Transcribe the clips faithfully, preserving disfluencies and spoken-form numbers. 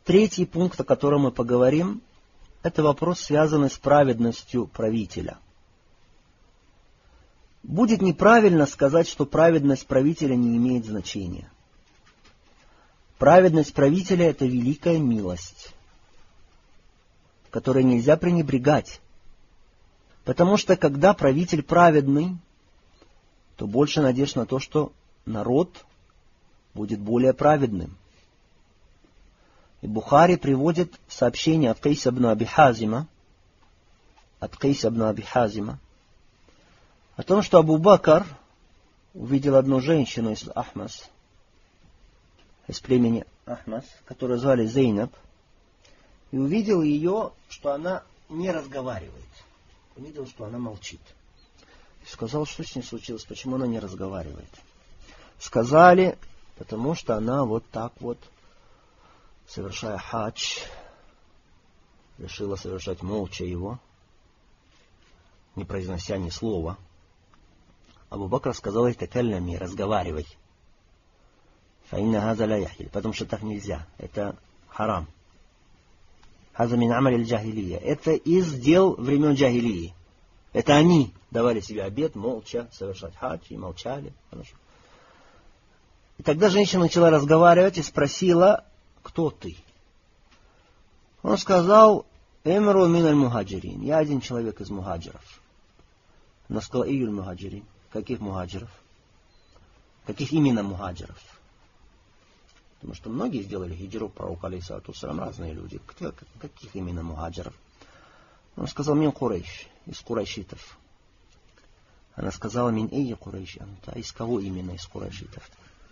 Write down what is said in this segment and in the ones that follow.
Третий пункт, о котором мы поговорим, это вопрос, связанный с праведностью правителя. Будет неправильно сказать, что праведность правителя не имеет значения. Праведность правителя – это великая милость, которой нельзя пренебрегать. Потому что, когда правитель праведный, то больше надежд на то, что народ будет более праведным. И Бухари приводит сообщение от Кайса ибн Аби Хазима, от Кайса ибн Аби Хазима, о том, что Абу Бакр увидел одну женщину из Ахмас, из племени Ахмас, которую звали Зейнаб, и увидел ее, что она не разговаривает. Увидел, что она молчит. И сказал, что с ней случилось, почему она не разговаривает. Сказали, потому что она вот так вот, совершая хадж, решила совершать молча его, не произнося ни слова. Абу Бакр сказал ей: «Такаллями, разговаривай». «Фаинна хаза ла яхиль», потому что так нельзя, это харам. «Хаза мин амаль джахилия», это из дел времен джахилии. Это они давали себе обет молча совершать хадж и молчали. Хорошо. И тогда женщина начала разговаривать и спросила: «Кто ты?» Он сказал: «Эмру мин аль-мухаджирин», я один человек из мухаджиров. Она сказала: «Июль мухаджирин», каких мухаджиров? Каких именно мухаджиров? Потому что многие сделали хиджру, пророк алейхиссалату вассалям, разные люди. Каких именно мухаджиров? Он сказал: «Мин Курейш», из курайшитов. Она сказала: «Мин эйи Курейш анта», из кого именно из курайшитов?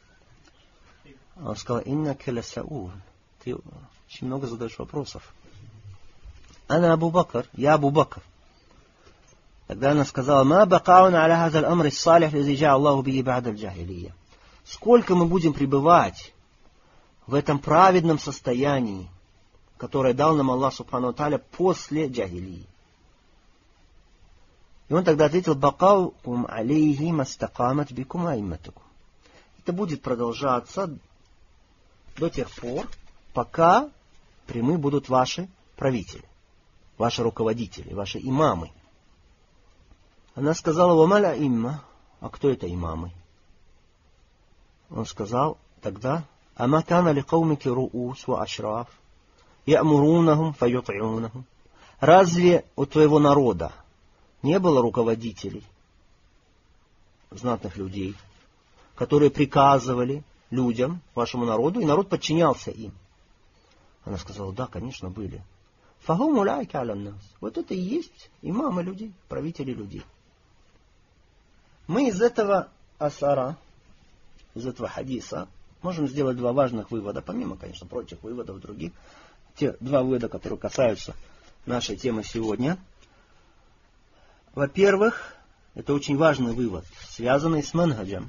Он сказал: «Иннака ла саул», ты очень много задаешь вопросов. «Ана Абу Бакр», я Абу Бакр. Тогда она сказала: «Ма бакауна аля хаза аль-амр ас-салих лази джа'а Аллаху биhi ба'да аль-джахилия». Сколько мы будем пребывать в этом праведном состоянии, которое дал нам Аллах субхану ва тааля после джахилии? И он тогда ответил: «Бакаукум алейхи мастакамат бикум аимматукум». Это будет продолжаться до тех пор, пока прямы будут ваши правители, ваши руководители, ваши имамы. Она сказала: «Вамаля имма», а кто это имамы? Он сказал тогда: «Ама кана ли каумики руус ва ашраф, я'мурунахум фаюти'унахум». Разве у твоего народа не было руководителей, знатных людей, которые приказывали людям, вашему народу, и народ подчинялся им?» Она сказала: «Да, конечно, были». «Фахум уляйка аля нас». Вот это и есть имамы людей, правители людей. Мы из этого асара, из этого хадиса, можем сделать два важных вывода, помимо, конечно, прочих выводов других. Те два вывода, которые касаются нашей темы сегодня. Во-первых, это очень важный вывод, связанный с манхаджем.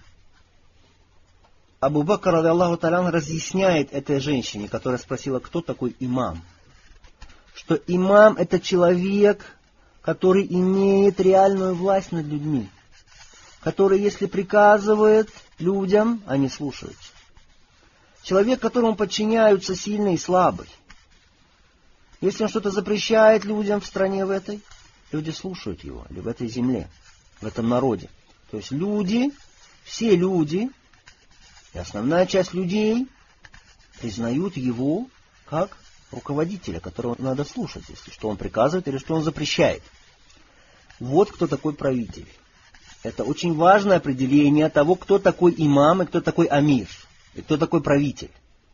Абу Бакр, ради Аллаху та'аля, разъясняет этой женщине, которая спросила, кто такой имам, что имам — это человек, который имеет реальную власть над людьми, который, если приказывает людям, они слушаются. Человек, которому подчиняются сильный и слабый. Если он что-то запрещает людям в стране в этой, люди слушают его, или в этой земле, в этом народе. То есть люди, все люди, и основная часть людей признают его как руководителя, которого надо слушать, если что он приказывает или что он запрещает. Вот кто такой правитель. Это очень важное определение того, кто такой имам и кто такой амир, и кто такой правитель.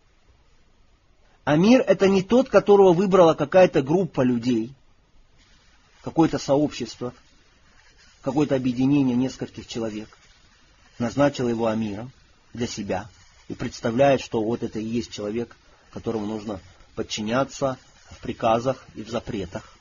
Амир — это не тот, которого выбрала какая-то группа людей, какое-то сообщество, какое-то объединение нескольких человек, назначило его амиром для себя и представляет, что вот это и есть человек, которому нужно подчиняться в приказах и в запретах.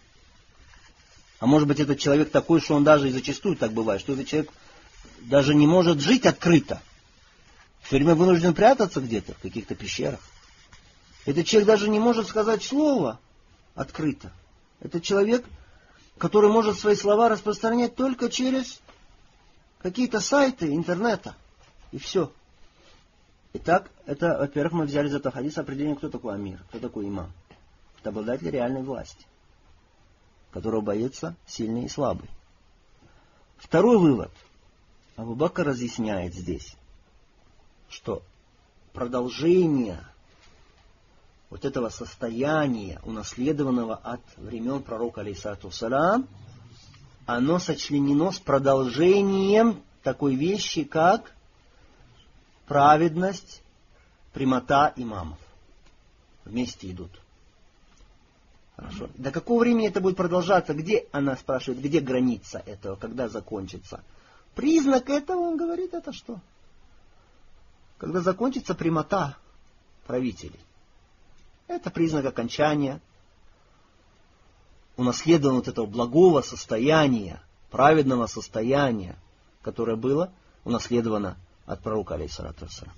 А может быть, этот человек такой, что он даже и зачастую так бывает, что этот человек даже не может жить открыто. Все время вынужден прятаться где-то, в каких-то пещерах. Этот человек даже не может сказать слово открыто. Это человек, который может свои слова распространять только через какие-то сайты интернета. И все. Итак, это, во-первых, мы взяли из этого хадиса определение, кто такой амир, кто такой имам. Это обладатель реальной власти, которого боится сильный и слабый. Второй вывод. Абу Бакр разъясняет здесь, что продолжение вот этого состояния, унаследованного от времен пророка алейхиссалату вассалям, оно сочленено с продолжением такой вещи, как праведность, прямота имамов. Вместе идут. Хорошо. До какого времени это будет продолжаться? Где, она спрашивает, где граница этого, когда закончится? Признак этого, он говорит, это что? Когда закончится прямота правителей. Это признак окончания, унаследования вот этого благого состояния, праведного состояния, которое было унаследовано от пророка алейхиссалату вассалям.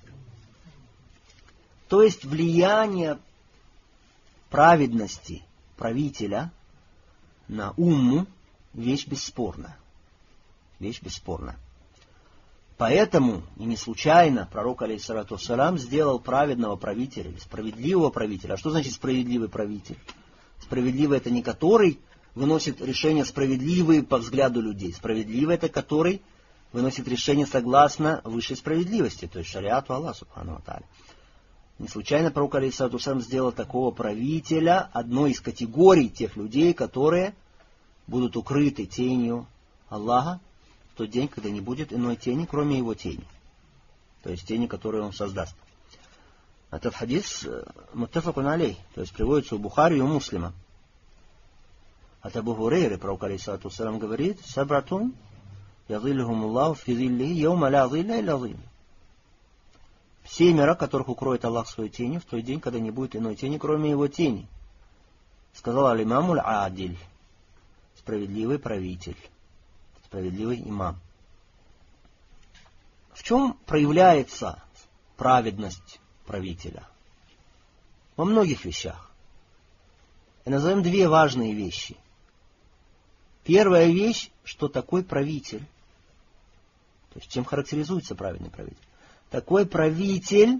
То есть влияние праведности правителя на умму вещь бесспорная. Вещь бесспорная. Поэтому, и не случайно, пророк алейхиссалату вассалям сделал праведного правителя, или справедливого правителя. А что значит справедливый правитель? Справедливый — это не который выносит решения справедливые по взгляду людей. Справедливый — это который выносит решения согласно высшей справедливости, то есть шариату Аллаха субхану ва тааля. Не случайно пророк алейхиссалату вассалям сделал такого правителя одной из категорий тех людей, которые будут укрыты тенью Аллаха в тот день, когда не будет иной тени, кроме его тени. То есть тени, которые он создаст. Этот хадис муттафакун алейх, то есть приводится у Бухари и у Муслима. От Абу Хурейры пророк алейхиссалату вассалям говорит: «Сабратун язиллихум Аллаху фи зиллихи йаума ла зилля илля зилля». Семеро, которых укроет Аллах своей тенью в тот день, когда не будет иной тени, кроме его тени. Сказал аль-имамуль адиль, справедливый правитель, справедливый имам. В чем проявляется праведность правителя? Во многих вещах. И назовем две важные вещи. Первая вещь, что такой правитель, то есть чем характеризуется праведный правитель? Такой правитель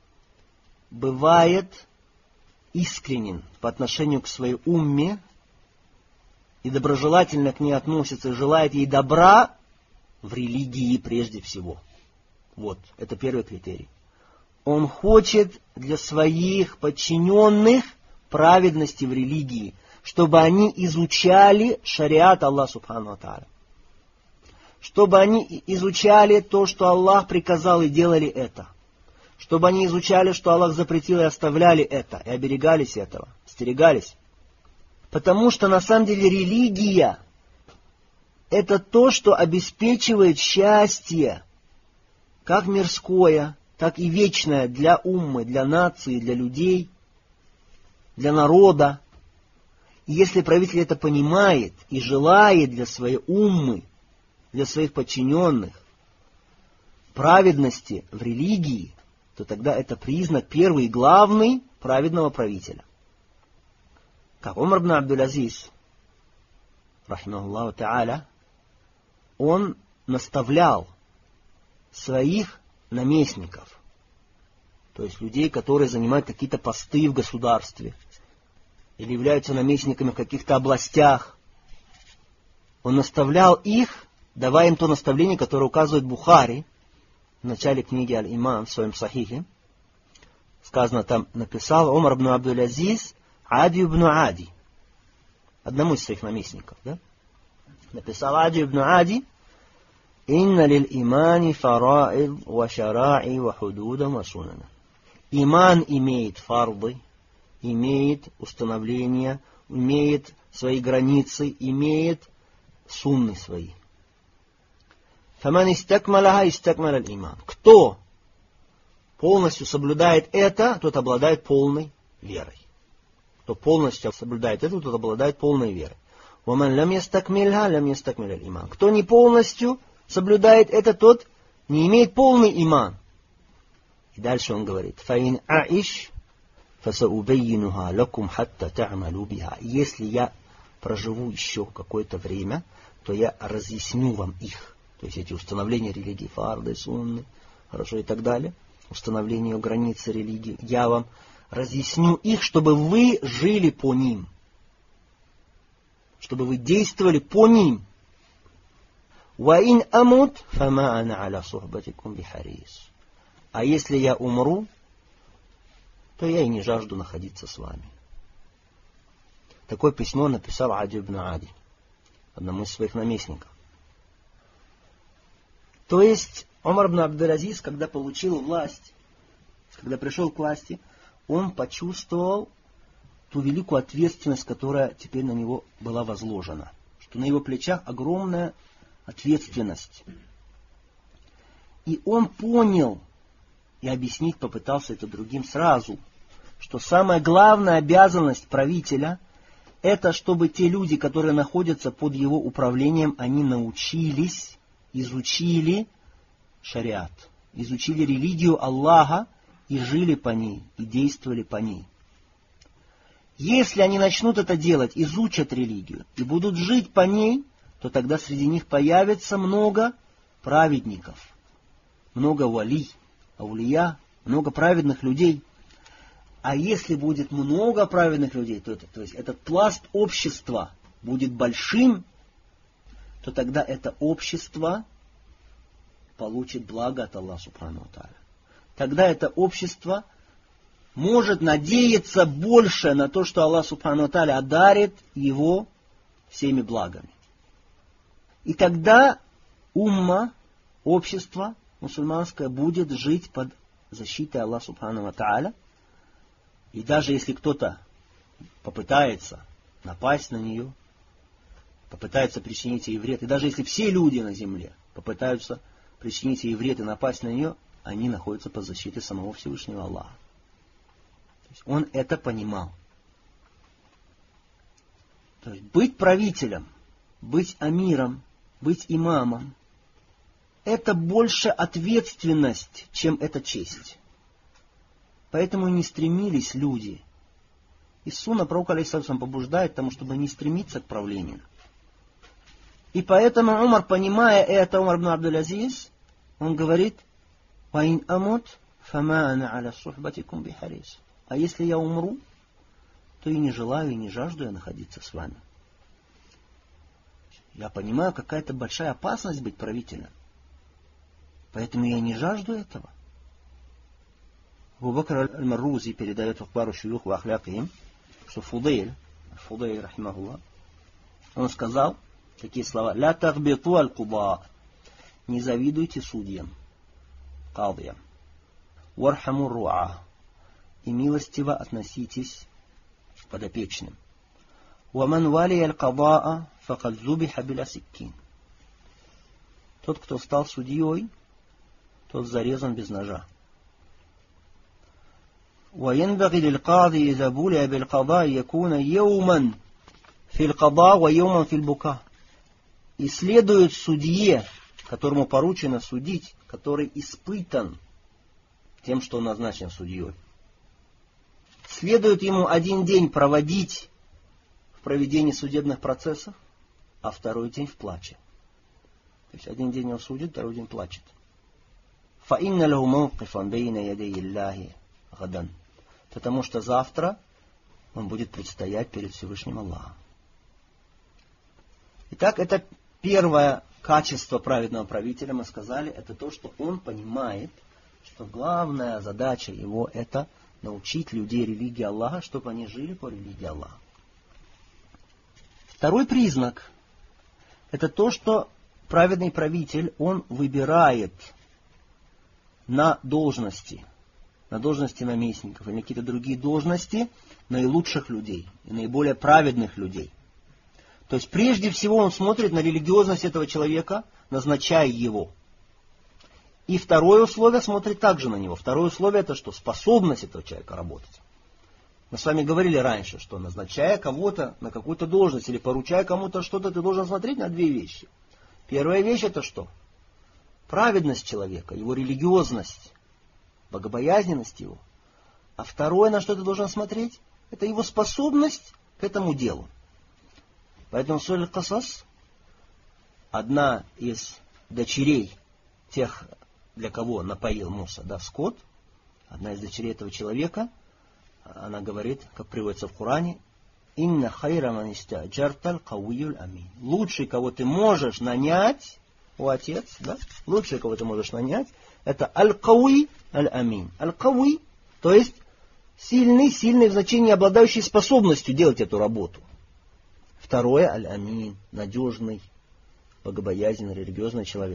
бывает искренен по отношению к своей умме и доброжелательно к ней относится и желает ей добра в религии прежде всего. Вот, это первый критерий. Он хочет для своих подчиненных праведности в религии, чтобы они изучали шариат Аллаха субхану ва тааля. Чтобы они изучали то, что Аллах приказал, и делали это. Чтобы они изучали, что Аллах запретил, и оставляли это, и оберегались этого, остерегались. Потому что на самом деле религия — это то, что обеспечивает счастье, как мирское, так и вечное для уммы, для нации, для людей, для народа. И если правитель это понимает и желает для своей уммы, для своих подчиненных праведности в религии, то тогда это признак первый и главный праведного правителя. Как Умар ибн Абдул-Азиз, рахимахуллаху тааля, он наставлял своих наместников, то есть людей, которые занимают какие-то посты в государстве или являются наместниками в каких-то областях. Он наставлял их, давая им то наставление, которое указывает Бухари в начале книги Аль-Имам в своем Сахихе. Сказано там, написал Умар ибн Абдул-Азиз Ади ибн Ади, одному из своих наместников, да? Написал Ади ибн Ади: «Инна лил имани фараид ва шараи ва худуда ва сунана». Иман имеет фарды, имеет установления, имеет свои границы, имеет сунны свои. «Фаман истакмаляха истакмаля аль-иман». Кто полностью соблюдает это, тот обладает полной верой. Кто полностью соблюдает это, тот обладает полной верой. «Ваман лам ястакмильха лам ястакмиля аль-иман». Кто не полностью соблюдает это, тот не имеет полный иман. И дальше он говорит: «Фаин аиш фасаубейнуха лакум хатта та'малу биха». Если я проживу еще какое-то время, то я разъясню вам их. То есть эти установления религии, фарды, сунны, хорошо, и так далее. установлению границы религии. Я вам разъясню их, чтобы вы жили по ним. Чтобы вы действовали по ним. وَإِنْ أَمُتْ فَمَا أَنَا عَلَى صُحْبَتِكُمْ بِحَرِيصٍ. А если я умру, то я и не жажду находиться с вами. Такое письмо написал Ади ибн Ади, одному из своих наместников. То есть Умар ибн Абдул-Азиз, когда получил власть, когда пришел к власти, он почувствовал ту великую ответственность, которая теперь на него была возложена. Что на его плечах огромная ответственность. И он понял, и объяснить попытался это другим сразу, что самая главная обязанность правителя – это чтобы те люди, которые находятся под его управлением, они научились, изучили шариат, изучили религию Аллаха и жили по ней, и действовали по ней. Если они начнут это делать, изучат религию и будут жить по ней, то тогда среди них появится много праведников, много вали, аулия, много праведных людей. А если будет много праведных людей, то, это, то есть этот пласт общества будет большим, то тогда это общество получит благо от Аллаха Субхану ва Тааля. Тогда это общество может надеяться больше на то, что Аллах Субхану ва Тааля одарит его всеми благами. И тогда умма, общество мусульманское будет жить под защитой Аллаха Субхану ва Тааля. И даже если кто-то попытается напасть на нее, попытается причинить ей вред, и даже если все люди на земле попытаются причинить ей вред и напасть на нее, они находятся под защитой самого Всевышнего Аллаха. То есть он это понимал. То есть быть правителем, быть амиром, быть имамом, это больше ответственность, чем это честь. Поэтому и не стремились люди. И сунна пророка алейхиссалям побуждает к тому, чтобы не стремиться к правлению. И поэтому Умар, понимая это, Умар ибн Абдул-Азиз, он говорит: «Ваин амут, фама ана аля сухбатикум бихарис». А если я умру, то и не желаю, и не жажду я находиться с вами. Я понимаю, какая-то большая опасность быть правителем. Поэтому я не жажду этого. Абу Бакр аль-Маррузи передает в Ахбару шуюх ва ахлякихим, что Фудейль, Фудейль, рахимахуллах, он сказал такие слова: «Ля тагбиту аль-куда», не завидуйте судьям, кадиям, вархаму руа, и милостиво относитесь к подопечным. Ваман вали аль-кадаа факад зубиха биля сиккин. Тот, кто стал судьей, тот зарезан без ножа. وينبغي للقاضي إذا بُلِيَ بالقضاء يكون يوما في القضاء ويوما في البكاء. И следует судье, которому поручено судить, который испытан тем, что он назначен судьей. Следует ему один день проводить в проведении судебных процессов, а второй день в плаче. То есть один день он судит, второй день плачет. فَإِنَّ لَهُ مَوْقِفًا بَيْنَ يَدَيِ اللَّهِ غَدًا. Потому что завтра он будет предстоять перед Всевышним Аллахом. Итак, это первое качество праведного правителя, мы сказали, это то, что он понимает, что главная задача его это научить людей религии Аллаха, чтобы они жили по религии Аллаха. Второй признак это то, что праведный правитель, он выбирает на должности, на должности наместников или на какие-то другие должности наилучших людей и наиболее праведных людей. То есть прежде всего он смотрит на религиозность этого человека, назначая его. И второе условие смотрит также на него. Второе условие это что? Способность этого человека работать. Мы с вами говорили раньше, что назначая кого-то на какую-то должность или поручая кому-то что-то, ты должен смотреть на две вещи. Первая вещь это что? Праведность человека, его религиозность, богобоязненность его. А второе, на что ты должен смотреть, это его способность к этому делу. Поэтому в суре Аль-Касас одна из дочерей тех, для кого напоил Муса, да, скот, одна из дочерей этого человека, она говорит, как приводится в Коране, «Инна хайра ман истаджарталь кавиюль амин». Лучший, кого ты можешь нанять, о отец, да? Лучший, кого ты можешь нанять, это аль-кауи аль-амин. Аль-кауи, то есть сильный, сильный в значении обладающий способностью делать эту работу. Второе, аль-амин, надежный, богобоязненный, религиозный человек.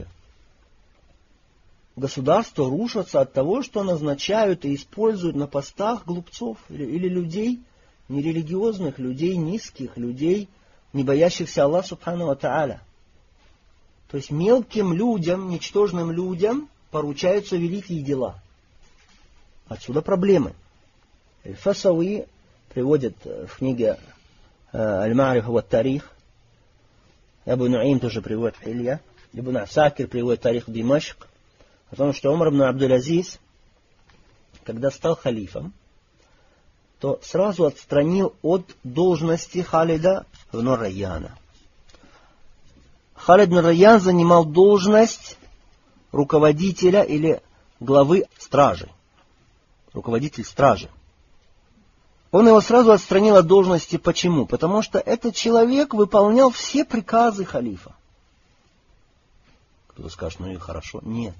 Государства рушатся от того, что назначают и используют на постах глупцов или, или людей нерелигиозных, людей низких, людей, не боящихся Аллаха Субхану ва Тааля. То есть мелким людям, ничтожным людям поручаются великие дела. Отсюда проблемы. Аль-Фасауи приводит в книге Аль-Ма'рифа ва Тарих, Абу Нуим тоже приводит в Хилья, Ибн Асакир приводит Тарих Димашк, о том, что Умар ибн Абдул-Азиз, когда стал халифом, то сразу отстранил от должности Халида ибн Райяна. Халид ибн Райян занимал должность руководителя или главы стражи, руководитель стражи. Он его сразу отстранил от должности. Почему? Потому что этот человек выполнял все приказы халифа. Кто-то скажет, ну и хорошо. Нет.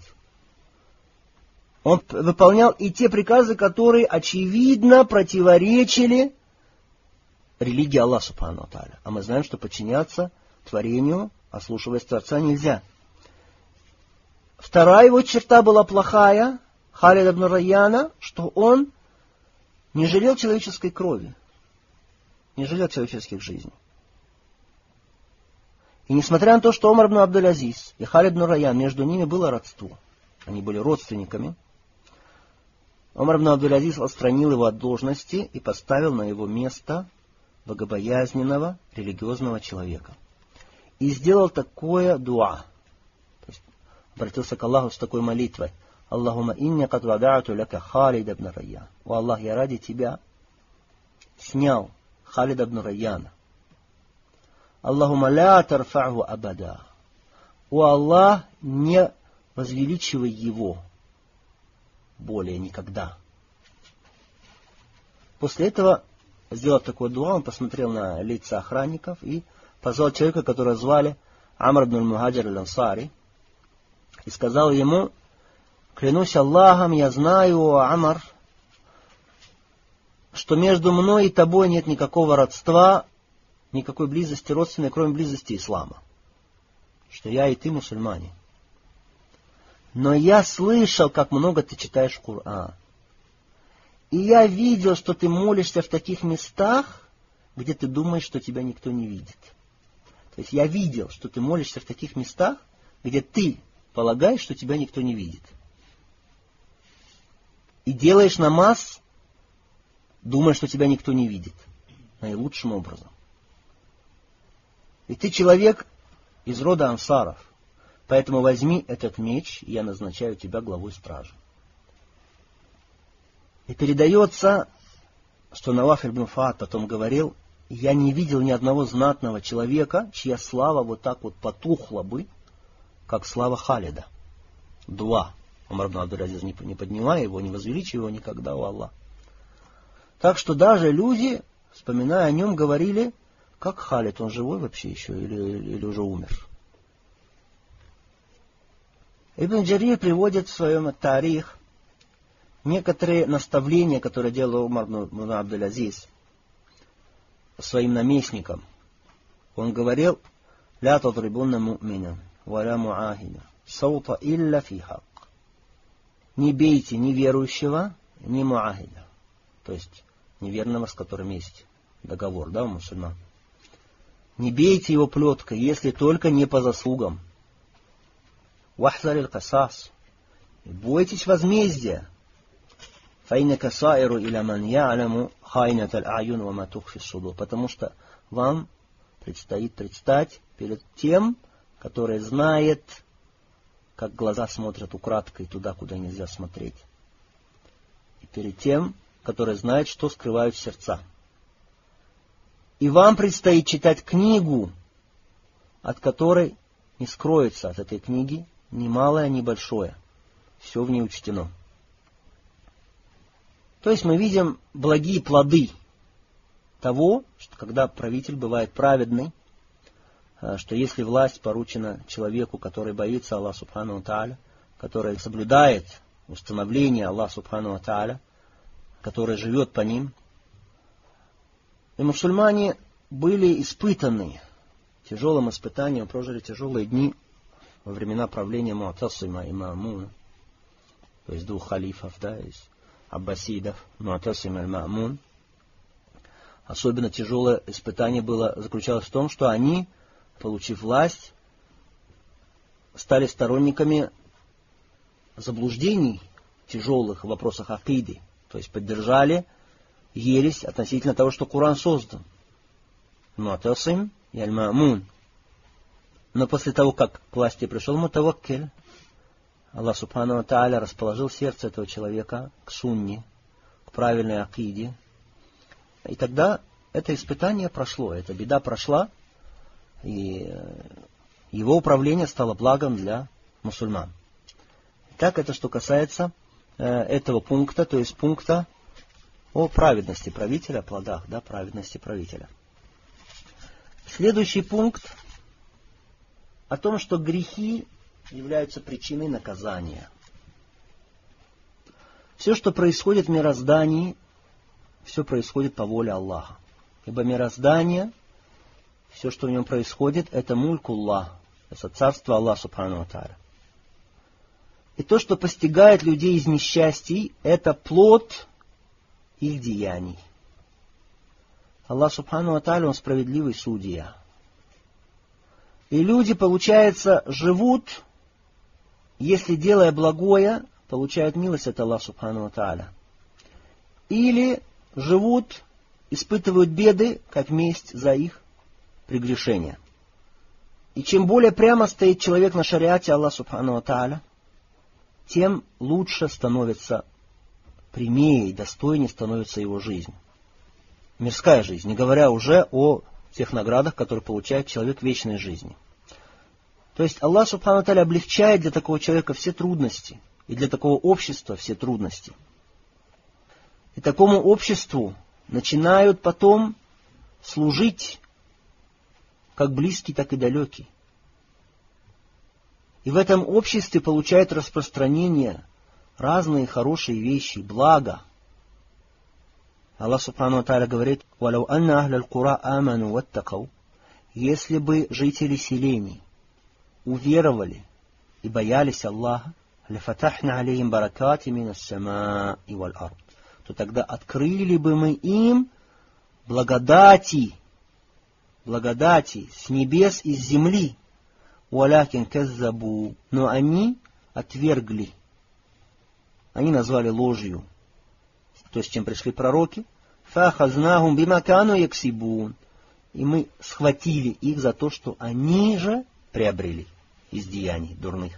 Он выполнял и те приказы, которые очевидно противоречили религии Аллаха Субхану ва Тааля. А мы знаем, что подчиняться творению, ослушиваясь Творца, нельзя. Вторая его черта была плохая, Халид ибн Райяна, что он не жалел человеческой крови, не жалел человеческих жизней. И несмотря на то, что Умар ибн Абдул-Азиз и Халид ибн Райян, между ними было родство, они были родственниками, Умар ибн Абдул-Азиз отстранил его от должности и поставил на его место богобоязненного, религиозного человека. И сделал такое дуа. То есть обратился к Аллаху с такой молитвой. Аллахума инни кад вадa'ту лака Халид ибн Райян. О Аллах, я ради тебя снял Халида ибн Райяна. Аллахума ля тарфa'ху абада. О Аллах, не возвеличивай его более никогда. После этого, сделав такой дуа, он посмотрел на лица охранников и позвал человека, которого звали Амр ибн аль-Мухаджир аль-Ансари, и сказал ему: клянусь Аллахом, я знаю, о Амар, что между мной и тобой нет никакого родства, никакой близости родственной, кроме близости ислама. Что я и ты мусульмане. Но я слышал, как много ты читаешь Коран. И я видел, что ты молишься в таких местах, где ты думаешь, что тебя никто не видит. То есть я видел, что ты молишься в таких местах, где ты полагаешь, что тебя никто не видит. И делаешь намаз, думая, что тебя никто не видит. Наилучшим образом. И ты человек из рода ансаров. Поэтому возьми этот меч, и я назначаю тебя главой стражи. И передается, что Наваф ибн Фаад потом говорил: я не видел ни одного знатного человека, чья слава вот так вот потухла бы, как слава Халида. Дуа. Умар ибн Абдул-Азиз, не поднимая его, не возвеличивая его никогда, о Аллах. Так что даже люди, вспоминая о нем, говорили: как Халид, он живой вообще еще или, или уже умер? Ибн Джарир приводит в своем тарих некоторые наставления, которые делал Умар ибн Абдул-Азиз своим наместникам. Он говорил: «Ля тадрибунна му'мина, ва ля му'ахида, саута илля фи хак». Не бейте ни верующего, ни му'ахида, то есть неверного, с которым есть договор, да, у мусульман. Не бейте его плеткой, если только не по заслугам. Вахзаль аль-касас. Бойтесь возмездия. Файнака саиру иля ман я'ламу хайнат аль-аюн ва ма тухфи суду. Потому что вам предстоит предстать перед тем, который знает, как глаза смотрят украдкой туда, куда нельзя смотреть. И перед тем, который знает, что скрывают сердца. И вам предстоит читать книгу, от которой не скроется от этой книги ни малое, ни большое. Все в ней учтено. То есть мы видим благие плоды того, что когда правитель бывает праведный, что если власть поручена человеку, который боится Аллаха Субхану ва Тааля, который соблюдает установление Аллаха Субхану ва Тааля, который живет по ним. И мусульмане были испытаны тяжелым испытанием, прожили тяжелые дни во времена правления Му'тасима и Ма'муна, то есть двух халифов, да, из аббасидов, Му'тасим и Ма'мун. Особенно тяжелое испытание было, заключалось в том, что они, получив власть, стали сторонниками заблуждений тяжелых в вопросах акиды, то есть поддержали ересь относительно того, что Коран создан. Му'тасим и Аль-Ма'мун. Но после того, как к власти пришел Мутаваккиль, Аллах Субхану ва Тааля расположил сердце этого человека к сунне, к правильной акиде. И тогда это испытание прошло, эта беда прошла, и его управление стало благом для мусульман. Так, это что касается э, этого пункта, то есть пункта о праведности правителя, о плодах, да, праведности правителя. Следующий пункт о том, что грехи являются причиной наказания. Все, что происходит в мироздании, все происходит по воле Аллаха. Ибо мироздание, все, что в нем происходит, это мулькуллах, это царство Аллаха Субхану ва Тааля. И то, что постигает людей из несчастий, это плод их деяний. Аллах Субхану ва Тааля, Он справедливый судья. И люди, получается, живут, если делая благое, получают милость от Аллаха Субхану ва Тааля. Или живут, испытывают беды, как месть за их прегрешения. И чем более прямо стоит человек на шариате Аллаха Субхану ва Тааля, тем лучше становится, прямее и достойнее становится его жизнь. Мирская жизнь, не говоря уже о тех наградах, которые получает человек в вечной жизни. То есть Аллах Субхану ва Тааля облегчает для такого человека все трудности, и для такого общества все трудности. И такому обществу начинают потом служить как близкий, так и далекий. И в этом обществе получают распространение разные хорошие вещи, блага. Аллах Субхану ва Тааля говорит: «Валау анна ахля аль-кура аману ваттакау», если бы жители селений уверовали и боялись Аллаха, «Лафатахна алейхим баракати мин ас-самаи валь ард», то тогда открыли бы мы им благодати, благодати с небес и с земли. «Валякин каззабу», но они отвергли, они назвали ложью то, с чем пришли пророки. «Фахазнахум бимакану яксибун», и мы схватили их за то, что они же приобрели из деяний дурных.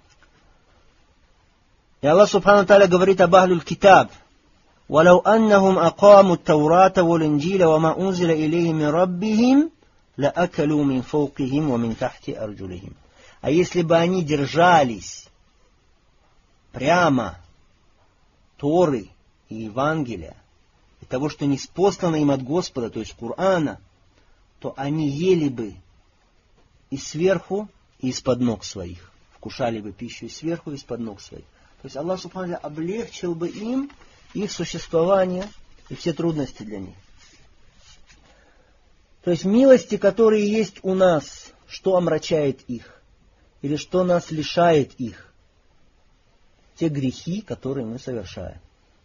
И Аллах Субхану ва Тааля говорит об ахлюль китаб: «Валау аннахум акаму ат-таурата вал-инджиля ва ма унзиля илейхим мин раббихим лаакалу мин фавкихим ва мин тахти арджулихим». А если бы они держались прямо Торы и Евангелия, и того, что ниспослано им от Господа, то есть Корана, то они ели бы и сверху, и из-под ног своих. Вкушали бы пищу и сверху, и из-под ног своих. То есть Аллах Субхану ва Тааля облегчил бы им их существование и все трудности для них. То есть милости, которые есть у нас, что омрачает их? Или что нас лишает их? Те грехи, которые мы совершаем.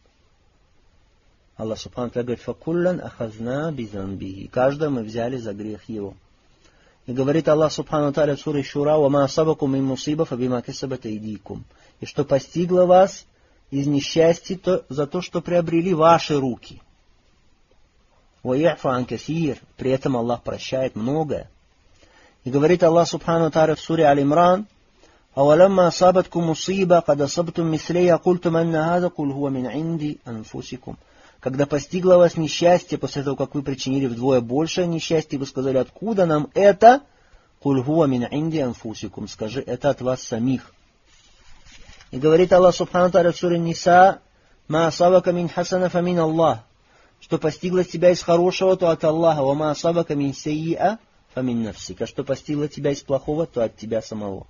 Аллах Субхану ва Тааля говорит: «Факуллан ахазна бизанбихи». Каждого мы взяли за грех его. И говорит Аллах Субхану ва Тааля в суре Шура: «Ва асабакум мин мусиба фабима касабат айдикум». И что постигло вас из несчастья, то за то, что приобрели ваши руки. «Ва я'фу ан касир». При этом Аллах прощает многое. И говорит Аллах Субхану ва Тааля в суре Аль-Имран: «Аваламма асабаткум мусиба кад асабтум мислея культум анна хаза куль хуа мин инди анфусикум». Когда постигло вас несчастье, после того, как вы причинили вдвое большее несчастье, вы сказали: «Откуда нам это?» «Куль хуа мин инди анфусикум». Скажи: это от вас самих. И говорит Аллах Субхану ва Тааля в суре Ниса: ма асабака мин хасана фамин Аллах. Что постигло тебя из хорошего, то от Аллаха. Ва ма асабака мин сайиа фамин нафсика. Что постигло тебя из плохого, то от тебя самого.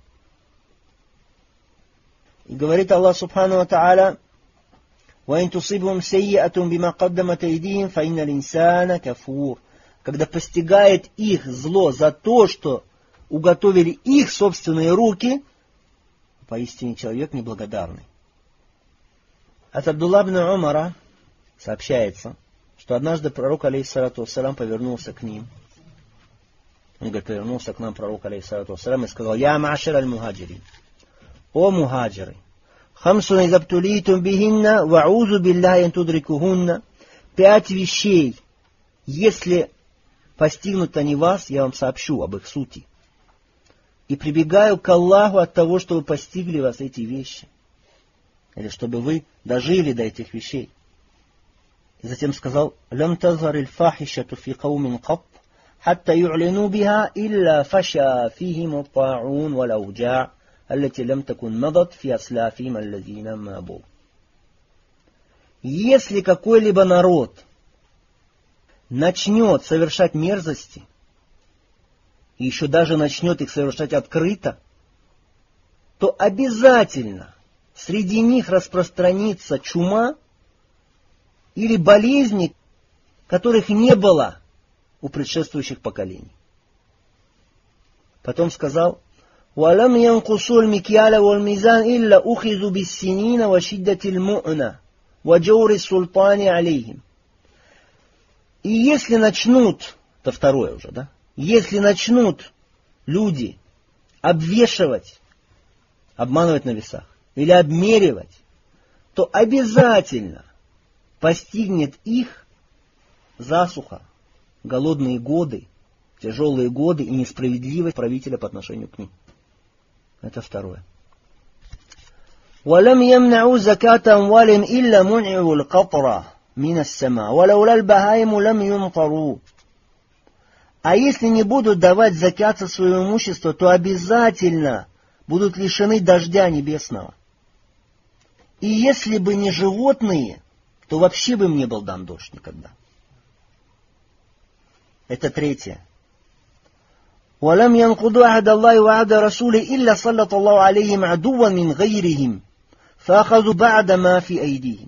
И говорит Аллах субхану ва тааля: ва ин тусибхум сайиатун бима каддамат айдихим фа инналь инсана кафур. Когда постигает их зло за то, что уготовили их собственные руки, поистине человек неблагодарный. От Абдулла ибн Умара сообщается, что однажды пророк, алейхиссалату вассалям, повернулся к ним. Он говорит, повернулся к нам пророк, алейхиссалату вассалям, и сказал: «Я ма'шар аль-мухаджирин». О мухаджиры! «Хамсун изабтулитум бихинна, ва'узу билляхи ан тудрикухунна». Пять вещей, если постигнут они вас, я вам сообщу об их сути. И прибегаю к Аллаху от того, чтобы постигли вас эти вещи. Или чтобы вы дожили до этих вещей. И затем сказал: «Лям тазар иль-фахишату фи каумин кат, хатта ю'лину биха, илля фаша фихим ат-та'ун вал-ауджа', аллати лям такун мадат фи асляфим аллазина мабу». Если какой-либо народ начнет совершать мерзости, и еще даже начнет их совершать открыто, то обязательно среди них распространится чума или болезни, которых не было у предшествующих поколений. Потом сказал: «Валам янкусу аль-микьяля валь-мизан илля ухизу биссинина ва шиддатил му'на ва джаури султани алейхим». И если начнут, это второе уже, да? Если начнут люди обвешивать, обманывать на весах или обмеривать, то обязательно постигнет их засуха, голодные годы, тяжелые годы и несправедливость правителя по отношению к ним. Это второе. وَلَمْ يَمْنَعُوا زَكَاةَ أَمْوَالِهِمْ إِلَّا مُنْعِوُوا الْقَطْرَ مِنَ السَّمَاءِ وَلَوْلَا الْبَهَائِمُ لَمْ يُمْطَرُوا. А если не будут давать закят со своего имущества, то обязательно будут лишены дождя небесного. И если бы не животные, то вообще бы им не был дан дождь никогда. Это третье. وَلَمْ يَنْقُضُوا عَهْدَ اللَّهِ وَعَهْدَ رَسُولِهِ إِلَّا سَلَّطَ اللَّهُ عَلَيْهِمْ عَدُوًّا مِنْ غَيْرِهِمْ فَأَخَذُوا بَعْدَ مَا فِي أَيْدِيهِمْ.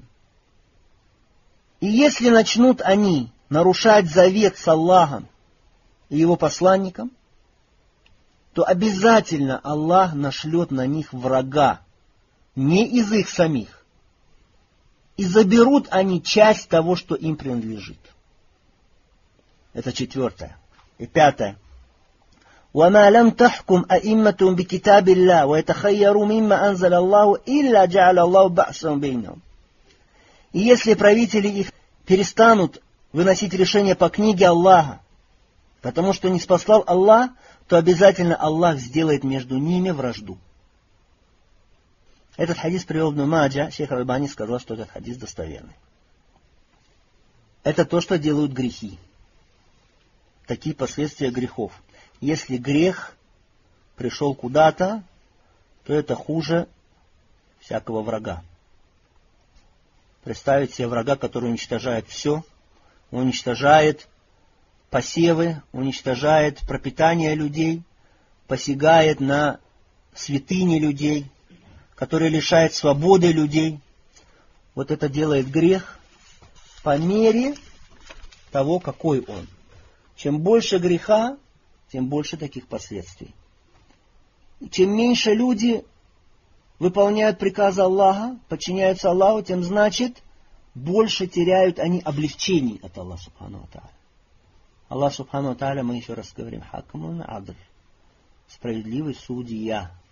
И если начнут они нарушать завет с Аллахом и его посланником, то обязательно Аллах нашлет на них врага, не из их самих. И заберут они часть того, что им принадлежит. Это четвертое. И пятое. وَمَا لَمْ تَحْكُمْ أَئِمَّتُهُمْ بِكِتَابِ اللَّهِ وَيَتَخَيَّرُوا مِمَّا أَنزَلَ اللَّهُ إِلَّا جَعَلَ اللَّهُ بَأْسًا بَيْنَهُمْ. И если правители их перестанут выносить решения по книге Аллаха, потому что не спаслал Аллах, то обязательно Аллах сделает между ними вражду. Этот хадис привел Ибн Маджа. Шейх Аль-Альбани сказал, что этот хадис достоверный. Это то, что делают грехи. Такие последствия грехов. Если грех пришел куда-то, то это хуже всякого врага. Представить себе врага, который уничтожает все, уничтожает посевы, уничтожает пропитание людей, посягает на святыни людей, который лишает свободы людей. Вот это делает грех по мере того, какой он. Чем больше греха, тем больше таких последствий. Чем меньше люди выполняют приказы Аллаха, подчиняются Аллаху, тем значит, больше теряют они облегчений от Аллаха Субхану ва Тааля. Аллах Субхану ва Тааля, мы еще раз говорим, хакмун адл, справедливый судья.